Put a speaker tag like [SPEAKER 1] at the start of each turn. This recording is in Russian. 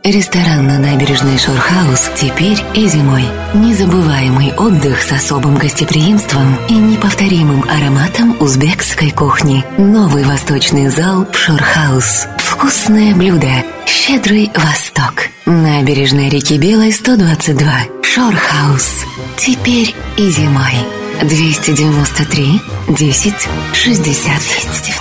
[SPEAKER 1] Ресторан на набережной Шорхаус теперь и зимой. Незабываемый отдых с особым гостеприимством и неповторимым ароматом узбекской кухни. Новый восточный зал в Шорхаус. Вкусное блюдо. Щедрый Восток. Набережная реки Белой, 122. Шорхаус. Теперь и зимой. 293 10 60.